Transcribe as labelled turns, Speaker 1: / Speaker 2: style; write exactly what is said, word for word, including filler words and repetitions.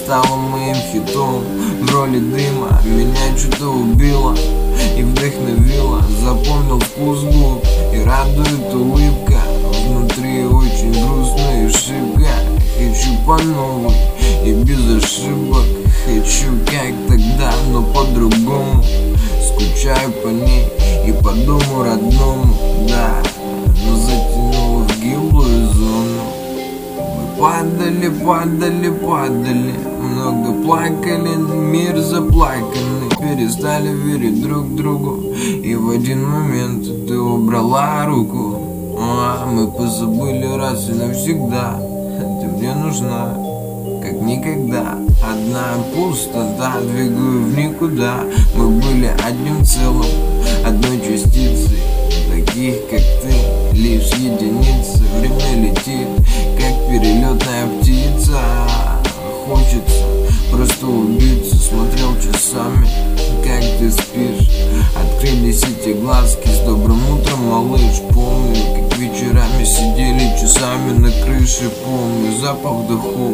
Speaker 1: стала моим хитом. В роли дыма меня что-то убило и вдохновило. Запомнил вкус губ и радует улыбка. Внутри очень грустно и шибко. Хочу по новой и без ошибок. Хочу как тогда, но по-другому. Скучаю по ней и по дому родному. Да, но затянуло в гиблую зону. Мы падали, падали, падали. Много плакали, мир заплаканный. Перестали верить друг другу. И в один момент ты убрала руку. А мы позабыли раз и навсегда. Ты мне нужна, как никогда. Одна пустота, двигаю в никуда. Мы были одним целым, одной частицей. Таких, как ты, лишь единицы. Время летит, как перелетная птица. Хочется просто убиться. Смотрел часами, как ты спишь. Открылись эти глазки с добрым утром, малыш. Помню, как вечерами сидели часами на крыше. Помню запах духов